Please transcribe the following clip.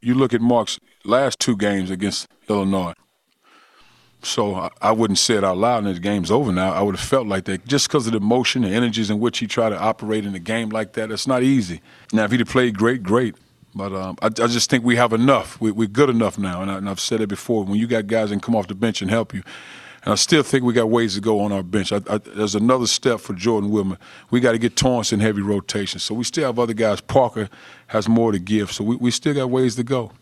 You look at Mark's last two games against Illinois. So I wouldn't say it out loud and the game's over now. I would have felt like that just because of the emotion, the energies in which he tried to operate in a game like that. It's not easy. Now, if he'd have played great, great. But I just think we have enough. We're good enough now. And I've said it before. When you got guys that can come off the bench and help you, and I still think we got ways to go on our bench. There's another step for Jordan Wilman. We got to get Torrance in heavy rotation. So we still have other guys. Parker has more to give. So we still got ways to go.